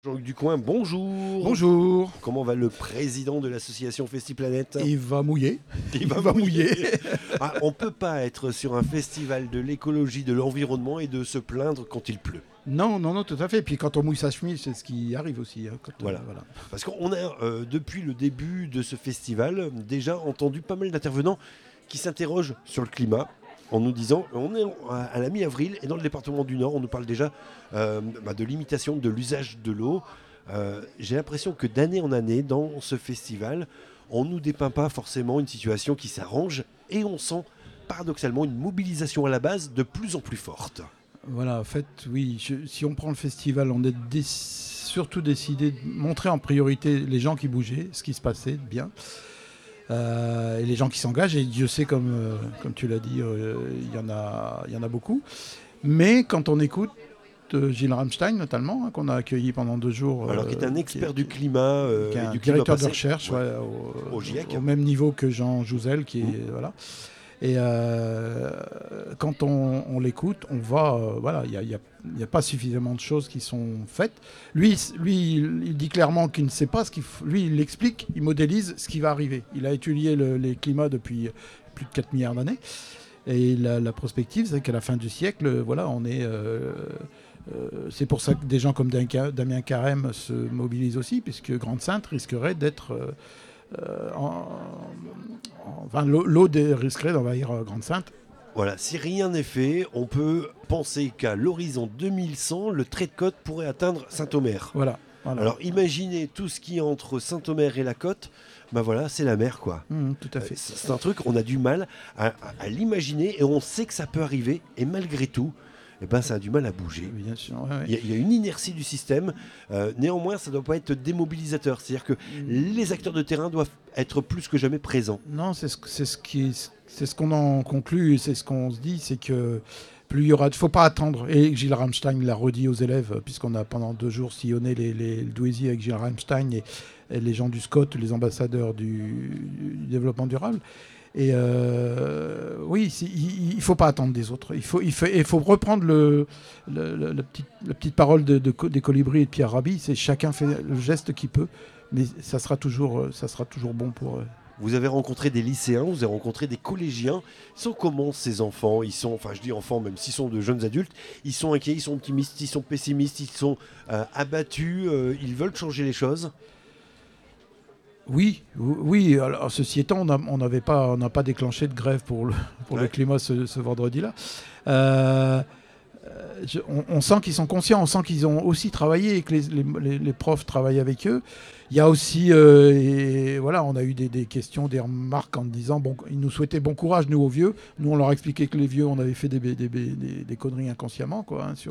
Jean-Luc Ducoing, bonjour. Bonjour. Comment va le président de l'association FestiPlanète? Il va mouiller. Il va mouiller. Ah, on ne peut pas être sur un festival de l'écologie, de l'environnement et de se plaindre quand il pleut. Non, tout à fait. Puis quand on mouille sa chemise, c'est ce qui arrive aussi. Voilà. Parce qu'on a, depuis le début de ce festival, déjà entendu pas mal d'intervenants qui s'interrogent sur le climat en nous disant, on est à la mi-avril et dans le département du Nord, on nous parle déjà de limitation de l'usage de l'eau. J'ai l'impression que d'année en année, dans ce festival, on ne nous dépeint pas forcément une situation qui s'arrange et on sent paradoxalement une mobilisation à la base de plus en plus forte. Voilà, en fait, oui, si on prend le festival, on est surtout décidé de montrer en priorité les gens qui bougeaient, ce qui se passait de bien, et les gens qui s'engagent. Et Dieu sait, comme tu l'as dit, il y en a beaucoup. Mais quand on écoute Gilles Rammstein notamment, qu'on a accueilli pendant 2 jours. Alors qui est un expert du climat, qui est un du directeur climat de recherche au GIEC. au même niveau que Jean Jouzel, qui est voilà. Et quand on l'écoute, on voit, il n'y a pas suffisamment de choses qui sont faites. Lui, il dit clairement qu'il ne sait pas ce qu'il faut. Lui, il explique, il modélise ce qui va arriver. Il a étudié les climats depuis plus de 4 milliards d'années. Et la prospective, c'est qu'à la fin du siècle, on est... c'est pour ça que des gens comme Damien Carême se mobilisent aussi, puisque Grande-Synthe risquerait d'être... l'eau risquerait d'envahir Grande-Synthe. Voilà, si rien n'est fait, on peut penser qu'à l'horizon 2100, le trait de côte pourrait atteindre Saint-Omer. Voilà. Alors imaginez tout ce qui est entre Saint-Omer et la côte, c'est la mer quoi. Tout à fait. C'est un truc, on a du mal à l'imaginer et on sait que ça peut arriver et malgré tout, ça a du mal à bouger. Bien sûr, Il y a une inertie du système. Néanmoins, ça ne doit pas être démobilisateur. C'est-à-dire que les acteurs de terrain doivent être plus que jamais présents. Non, c'est ce qu'on en conclut, c'est ce qu'on se dit, c'est que plus il y aura, faut pas attendre. Et Gilles Rammstein l'a redit aux élèves, puisqu'on a pendant 2 jours sillonné le Douaisis avec Gilles Rammstein et les gens du SCOT, les ambassadeurs du développement durable. Et oui, il faut pas attendre des autres. Il faut reprendre la petite parole des Colibris et de Pierre Rabhi. C'est chacun fait le geste qu'il peut, mais ça sera toujours bon pour eux. Vous avez rencontré des lycéens, vous avez rencontré des collégiens. Ils sont comment ces enfants? Ils sont, je dis enfants, même s'ils sont de jeunes adultes, ils sont inquiets, ils sont optimistes, ils sont pessimistes, ils sont abattus, ils veulent changer les choses. Oui. Alors, ceci étant, on n'a pas déclenché de grève pour le climat ce vendredi-là. On sent qu'ils sont conscients, on sent qu'ils ont aussi travaillé et que les profs travaillent avec eux. Il y a aussi, on a eu des questions, des remarques en disant, ils nous souhaitaient bon courage, nous aux vieux. Nous, on leur expliquait que les vieux, on avait fait des conneries inconsciemment,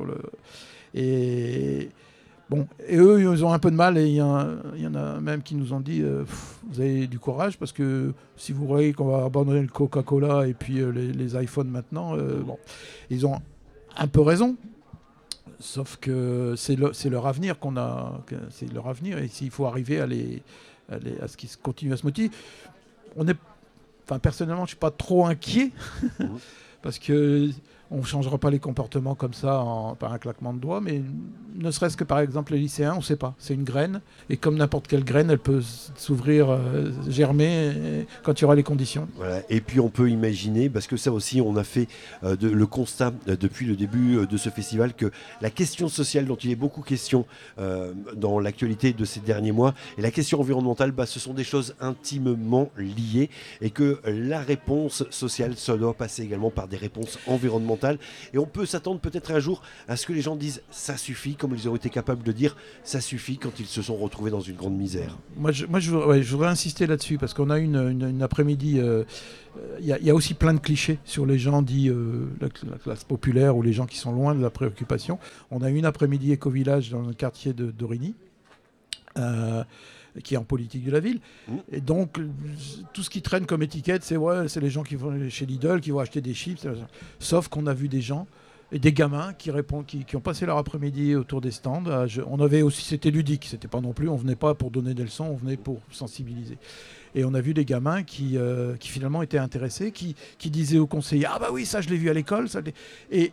Et eux, ils ont un peu de mal, et il y en a même qui nous ont dit, vous avez du courage, parce que si vous voyez qu'on va abandonner le Coca-Cola et puis les iPhones maintenant, ils ont un peu raison. Sauf que c'est leur avenir c'est leur avenir, et s'il faut arriver à ce qu'ils continuent à se motiver. Personnellement, je suis pas trop inquiet parce que on ne changera pas les comportements comme ça par un claquement de doigts, mais ne serait-ce que par exemple les lycéens, on ne sait pas. C'est une graine, et comme n'importe quelle graine, elle peut s'ouvrir, germer quand il y aura les conditions. Voilà. Et puis on peut imaginer, parce que ça aussi on a fait le constat depuis le début de ce festival, que la question sociale dont il est beaucoup question dans l'actualité de ces derniers mois, et la question environnementale, ce sont des choses intimement liées, et que la réponse sociale, ça doit passer également par des réponses environnementales. Et on peut s'attendre peut-être un jour à ce que les gens disent ça suffit, comme ils ont été capables de dire ça suffit quand ils se sont retrouvés dans une grande misère. Moi, je voudrais insister là-dessus, parce qu'on a une après-midi, il y a aussi plein de clichés sur les gens dits la classe populaire, ou les gens qui sont loin de la préoccupation. On a une après-midi éco-village dans le quartier d'Origny, qui est en politique de la ville. Et donc, tout ce qui traîne comme étiquette, c'est les gens qui vont chez Lidl, qui vont acheter des chips. Sauf qu'on a vu des gens, et des gamins qui ont passé leur après-midi autour des stands. On avait aussi, c'était ludique, c'était pas non plus, on venait pas pour donner des leçons, on venait pour sensibiliser. Et on a vu des gamins qui finalement étaient intéressés, qui disaient aux conseillers, ah bah oui, ça je l'ai vu à l'école. Et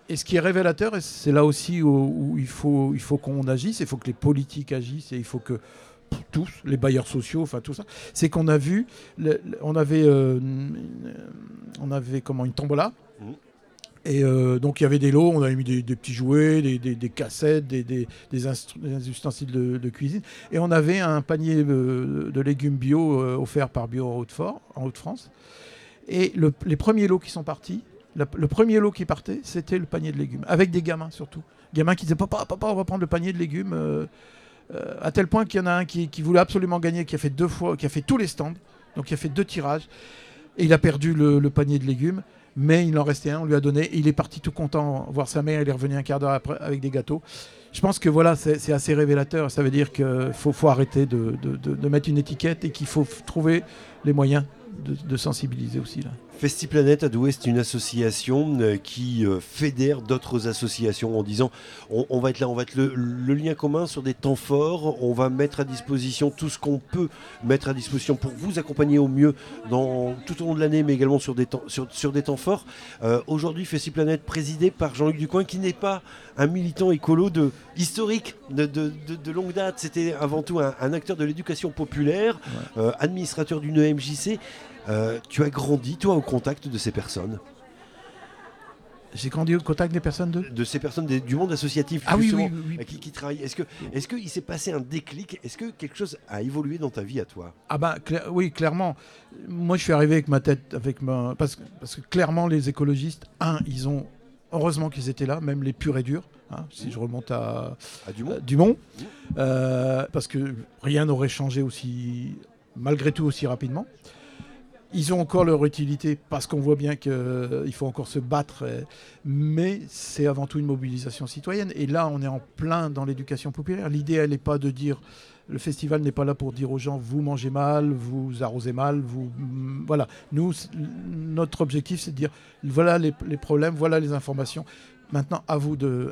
Et ce qui est révélateur, et c'est là aussi où il faut qu'on agisse, il faut que les politiques agissent, et il faut que tous, les bailleurs sociaux, enfin tout ça, c'est qu'on a vu, on avait comment, une tombola. Et donc il y avait des lots, on avait mis des petits jouets, des cassettes, des ustensiles de cuisine. Et on avait un panier de légumes bio offert par Bio en Haute-France. Et les premiers lots qui sont partis, le premier lot qui partait, c'était le panier de légumes, avec des gamins surtout. Gamins qui disaient papa, on va prendre le panier de légumes. À tel point qu'il y en a un qui voulait absolument gagner, qui a fait 2 fois, qui a fait tous les stands, donc il a fait 2 tirages. Et il a perdu le panier de légumes. Mais il en restait un, on lui a donné, et il est parti tout content voir sa mère, il est revenu un quart d'heure après avec des gâteaux. Je pense que voilà, c'est assez révélateur, ça veut dire qu'il faut arrêter de mettre une étiquette et qu'il faut trouver les moyens de sensibiliser aussi là. FestiPlanète à Douai, c'est une association qui fédère d'autres associations en disant on va être là, on va être le lien commun sur des temps forts, on va mettre à disposition tout ce qu'on peut mettre à disposition pour vous accompagner au mieux tout au long de l'année, mais également sur des temps forts. Aujourd'hui, FestiPlanète présidé par Jean-Luc Ducoing, qui n'est pas un militant écolo historique de longue date, c'était avant tout un acteur de l'éducation populaire, administrateur d'une EMJC. Tu as grandi, toi, au contact de ces personnes. J'ai grandi au contact des personnes de ces personnes du monde associatif, ah, justement, oui. Qui travaillent. Est-ce qu'il s'est passé un déclic? Est-ce que quelque chose a évolué dans ta vie à toi? Ah ben, oui, clairement. Moi, je suis arrivé avec ma tête, parce que clairement, les écologistes, ils ont... Heureusement qu'ils étaient là, même les purs et durs, si je remonte à Dumont, parce que rien n'aurait changé malgré tout aussi rapidement. Ils ont encore leur utilité parce qu'on voit bien qu'il faut encore se battre, mais c'est avant tout une mobilisation citoyenne. Et là, on est en plein dans l'éducation populaire. L'idée, elle n'est pas de dire... Le festival n'est pas là pour dire aux gens vous mangez mal, vous arrosez mal, voilà. Nous, notre objectif, c'est de dire voilà les problèmes, voilà les informations. Maintenant, à vous de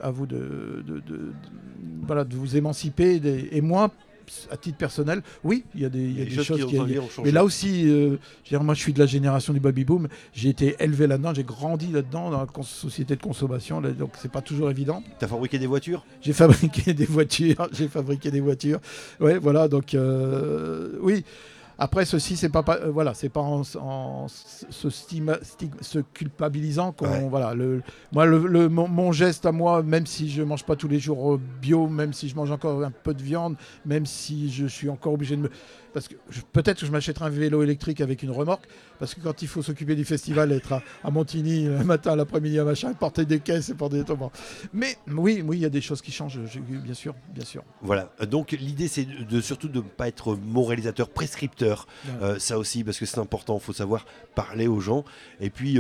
vous émanciper. Et moi, à titre personnel, oui, il y a des choses qui ont changé. Mais là aussi, moi je suis de la génération du baby-boom, j'ai été élevé là-dedans, j'ai grandi là-dedans, dans la société de consommation, là, donc c'est pas toujours évident. Tu as fabriqué des voitures ? J'ai fabriqué des voitures, ouais, voilà, donc oui. Après, ceci, c'est pas c'est pas en se culpabilisant qu'on mon geste à moi, même si je mange pas tous les jours bio, même si je mange encore un peu de viande, même si je suis encore obligé de parce que peut-être que je m'achèterai un vélo électrique avec une remorque, parce que quand il faut s'occuper du festival, être à Montigny le matin, l'après-midi, à machin, porter des caisses et porter des tomates. Mais oui, il y a des choses qui changent, bien sûr. Voilà, donc l'idée c'est surtout de ne pas être moralisateur, prescripteur, ça aussi, parce que c'est important, il faut savoir parler aux gens, et puis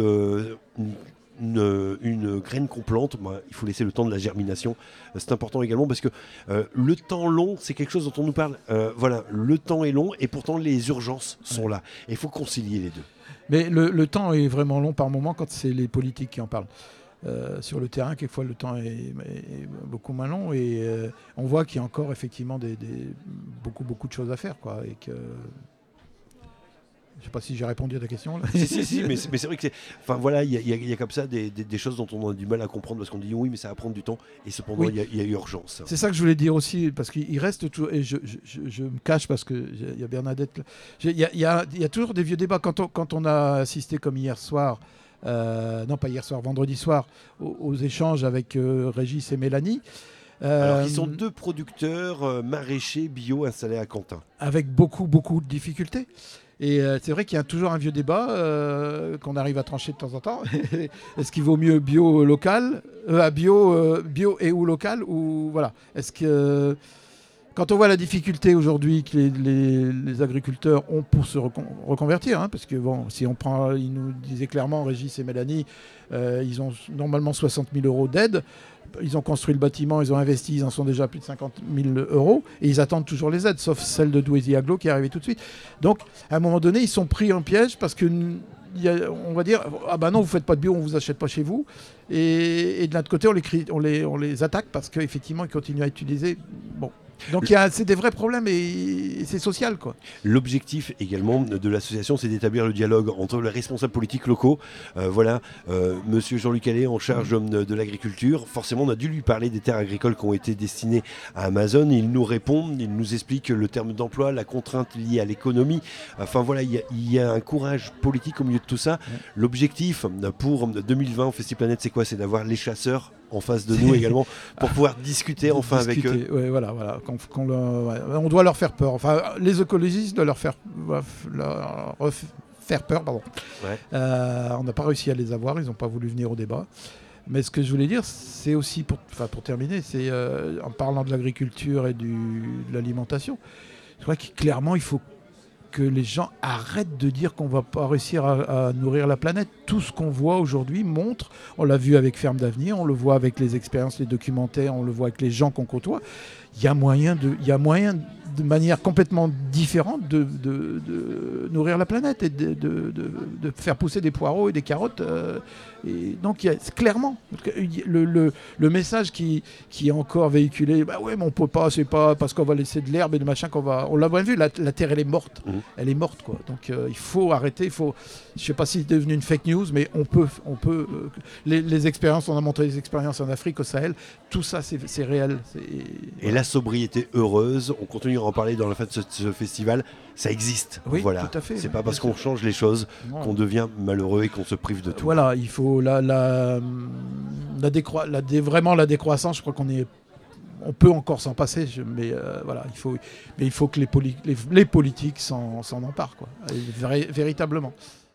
une graine qu'on plante, il faut laisser le temps de la germination, c'est important également, parce que le temps long, c'est quelque chose dont on nous parle, le temps est long, et pourtant les urgences sont là, et il faut concilier les deux. Mais le temps est vraiment long par moment quand c'est les politiques qui en parlent. Sur le terrain, quelquefois le temps est beaucoup moins long, et on voit qu'il y a encore effectivement beaucoup de choses à faire, quoi, et que... Je ne sais pas si j'ai répondu à ta question. Là. Si, mais c'est vrai que il y a comme ça des choses dont on a du mal à comprendre, parce qu'on dit oui, mais ça va prendre du temps, et cependant il y a urgence. C'est ça que je voulais dire aussi, parce qu'il reste toujours, et je me cache parce qu'il y a Bernadette là. Il y a toujours des vieux débats quand on a assisté comme hier soir, non pas hier soir, vendredi soir, aux échanges avec Régis et Mélanie. Alors, ils sont 2 producteurs maraîchers bio installés à Quentin. Avec beaucoup de difficultés. Et c'est vrai qu'il y a toujours un vieux débat qu'on arrive à trancher de temps en temps. Est-ce qu'il vaut mieux bio local, bio et ou local, ou voilà. Est-ce que quand on voit la difficulté aujourd'hui que les agriculteurs ont pour se reconvertir, parce que bon, si on prend, ils nous disaient clairement, Régis et Mélanie, ils ont normalement 60 000 euros d'aide. Ils ont construit le bâtiment, ils ont investi, ils en sont déjà à plus de 50 000 euros, et ils attendent toujours les aides, sauf celle de Douaisis Aglo qui est arrivée tout de suite. Donc, à un moment donné, ils sont pris en piège parce que on va dire non, vous faites pas de bio, on vous achète pas chez vous. Et de l'autre côté, on les attaque parce qu'effectivement, ils continuent à utiliser. Bon. Donc c'est des vrais problèmes et c'est social, quoi. L'objectif également de l'association, c'est d'établir le dialogue entre les responsables politiques locaux. Monsieur Jean-Luc Allais en charge de l'agriculture. Forcément, on a dû lui parler des terres agricoles qui ont été destinées à Amazon. Il nous répond, il nous explique le terme d'emploi, la contrainte liée à l'économie. Enfin voilà, il y a un courage politique au milieu de tout ça. L'objectif pour 2020 au Festiplanète, c'est quoi? C'est d'avoir les chasseurs en face de nous également pour pouvoir discuter avec eux. Ouais, voilà. On doit leur faire peur. Enfin, les écologistes doivent leur faire peur. Pardon. Ouais. On n'a pas réussi à les avoir. Ils n'ont pas voulu venir au débat. Mais ce que je voulais dire, c'est aussi, pour terminer, c'est en parlant de l'agriculture et de l'alimentation, je crois que clairement, il faut que les gens arrêtent de dire qu'on ne va pas réussir à nourrir la planète. Tout ce qu'on voit aujourd'hui montre, on l'a vu avec Ferme d'Avenir, on le voit avec les expériences, les documentaires, on le voit avec les gens qu'on côtoie. Il y a moyen de manière complètement différente de nourrir la planète et de faire pousser des poireaux et des carottes. Et donc, clairement, le message qui est encore véhiculé, bah ouais, mais on peut pas, c'est pas parce qu'on va laisser de l'herbe et de machin qu'on va. On l'a bien vu, la terre, elle est morte. Elle est morte, quoi. Donc, il faut arrêter. Je sais pas si c'est devenu une fake news, mais on peut. Les expériences, on a montré des expériences en Afrique, au Sahel. Tout ça, c'est réel. Et la sobriété heureuse, on continue à en parler dans la fin de ce festival, ça existe. Oui, voilà. tout à fait. C'est pas parce qu'on change les choses qu'on devient malheureux et qu'on se prive de tout. Voilà, il faut vraiment la décroissance, je crois on peut encore s'en passer, mais voilà, il faut que les politiques s'en emparent, quoi, véritablement.